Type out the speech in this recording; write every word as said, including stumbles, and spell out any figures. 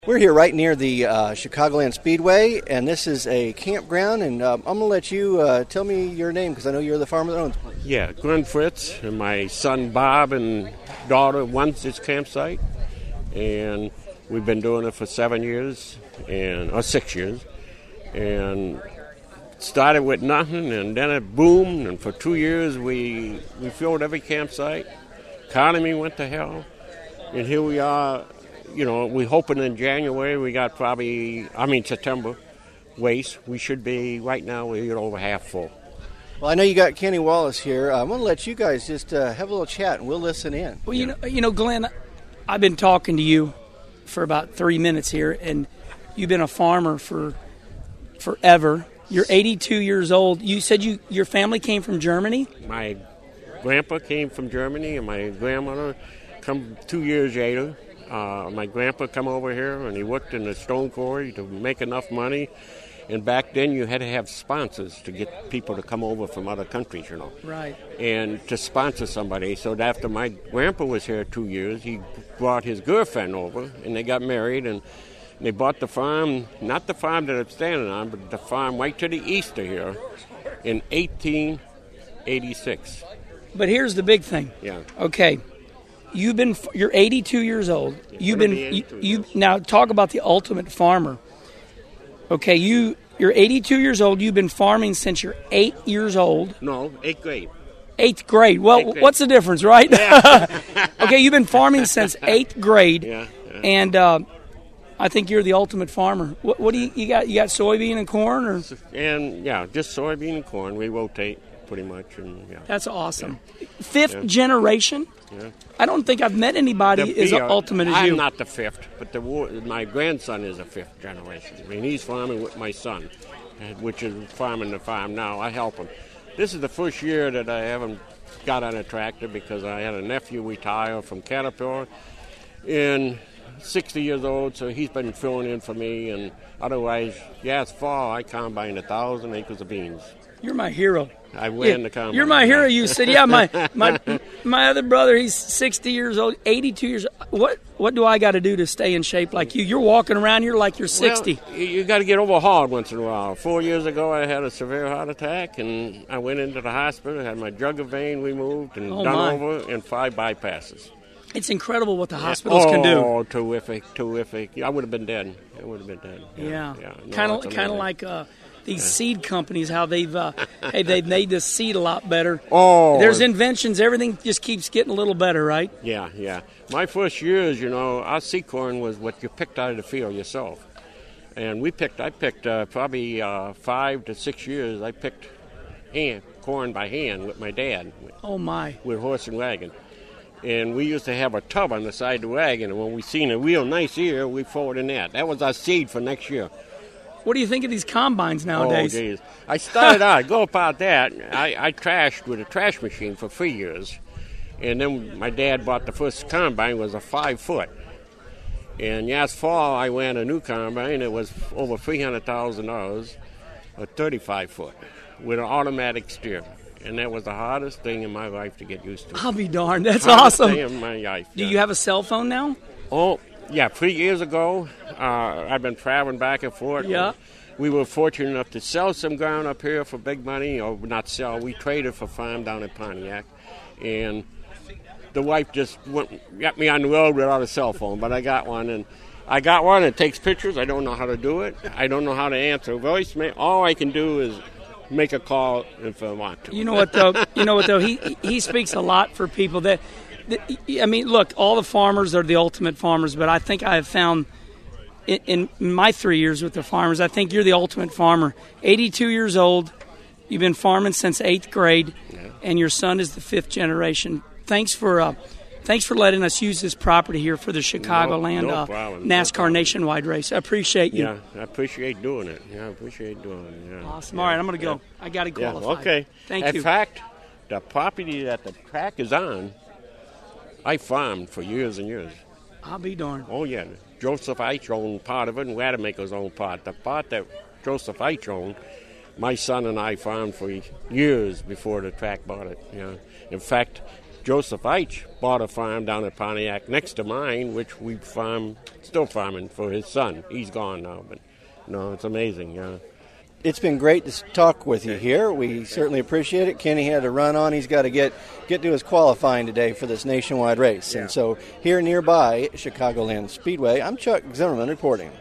We're here right near the uh, Chicagoland Speedway, and this is a campground, and uh, I'm going to let you uh, tell me your name, because I know you're the farmer that owns the place. Yeah, Glenn Fritz, and my son Bob and daughter runs this campsite, and we've been doing it for seven years, and or six years, and started with nothing, and then it boomed, and for two years we, we filled every campsite. Economy went to hell, and here we are. You know, we're hoping in January we got probably, I mean September, waste. We should be, right now, we're over half full. Well, I know you got Kenny Wallace here. I'm going to let you guys just uh, have a little chat, and we'll listen in. Well, you know, you know, Glenn, I've been talking to you for about three minutes here, and you've been a farmer for forever. You're eighty-two years old. You said you your family came from Germany? My grandpa came from Germany, and my grandmother come two years later. Uh, my grandpa come over here, and he worked in the stone quarry to make enough money. And back then, you had to have sponsors to get people to come over from other countries, you know. Right. And to sponsor somebody. So after my grandpa was here two years, he brought his girlfriend over, and they got married, and they bought the farm, not the farm that I'm standing on, but the farm right to the east of here in eighteen eighty-six. But here's the big thing. Yeah. Okay. You've been you're eighty-two years old. Yeah, You've been you, you now talk about the ultimate farmer. Okay, you you're eighty-two years old. You've been farming since you're eight years old. No, eighth grade. Eighth grade. Well, eighth grade. What's the difference, right? Yeah. Okay, you've been farming since eighth grade. Yeah. yeah. And uh, I think you're the ultimate farmer. What, what do you, you got? You got soybean and corn, or? And yeah, just soybean and corn. We rotate pretty much, and yeah. That's awesome. Yeah. Fifth yeah. generation. Yeah. I don't think I've met anybody The, as uh, ultimate as I'm you. I'm not the fifth, but the my grandson is a fifth generation. I mean, he's farming with my son, which is farming the farm now. I help him. This is the first year that I haven't got on a tractor because I had a nephew retire from Caterpillar, and sixty years old, so he's been filling in for me. And otherwise, yeah, it's fall. I combined a thousand acres of beans. You're my hero. I ran yeah, the combine. You're my hero. You said, yeah, my my my other brother, he's sixty years old, eighty-two years old. What what do I got to do to stay in shape like you? You're walking around here like you're sixty. Well, you got to get overhauled once in a while. Four years ago, I had a severe heart attack, and I went into the hospital, had my jugular vein removed and oh done my. over, and five bypasses. It's incredible what the hospitals oh, can do. Oh, terrific, terrific. I would have been dead. I would have been dead. Yeah. yeah. No, kind of kind of like uh, these yeah. seed companies, how they've uh, hey, they've made this seed a lot better. Oh. There's inventions. Everything just keeps getting a little better, right? Yeah, yeah. My first years, you know, our seed corn was what you picked out of the field yourself. And we picked, I picked uh, probably uh, five to six years, I picked hand, corn by hand with my dad. Oh, my. With horse and wagon. And we used to have a tub on the side of the wagon, and when we seen a real nice ear, we forward in that. That was our seed for next year. What do you think of these combines nowadays? Oh, geez. I started out, go about that, I, I trashed with a trash machine for three years. And then my dad bought the first combine, was a five foot. And last fall, I ran a new combine, it was over three hundred thousand dollars, a thirty-five foot, with an automatic steer. And that was the hardest thing in my life to get used to. I'll be darned. That's hardest awesome. Thing in my life. Do yeah. you have a cell phone now? Oh, yeah. Three years ago, uh, I've been traveling back and forth. Yeah. We were fortunate enough to sell some ground up here for big money, or not sell. We traded for farm down in Pontiac. And the wife just went, got me on the road without a cell phone, but I got one. And I got one. It takes pictures. I don't know how to do it. I don't know how to answer voicemail. All I can do is make a call if I want to. You know what though? You know what though? He he speaks a lot for people that, that. I mean, look, all the farmers are the ultimate farmers, but I think I have found in, in my three years with the farmers, I think you're the ultimate farmer. eighty-two years old, you've been farming since eighth grade, yeah. and your son is the fifth generation. Thanks for uh, thanks for letting us use this property here for the Chicagoland no, no uh, problem, NASCAR no Nationwide race. I appreciate you. Yeah, I appreciate doing it. Yeah, I appreciate doing it. Yeah. Awesome. Yeah. All right, I'm going to go. Yeah. I got to qualify. Yeah, okay. Thank In you. In fact, the property that the track is on, I farmed for years and years. I'll be darned. Oh, yeah. Joseph Eich owned part of it, and Rademacher's owned part. The part that Joseph Eich owned, my son and I farmed for years before the track bought it. Yeah. In fact, Joseph Eich bought a farm down at Pontiac next to mine, which we farm, still farming for his son. He's gone now, but no, it's amazing. Yeah. It's been great to talk with you here. We certainly appreciate it. Kenny had to run on. He's got to get, get to his qualifying today for this nationwide race. Yeah. And so here nearby, Chicagoland Speedway, I'm Chuck Zimmerman reporting.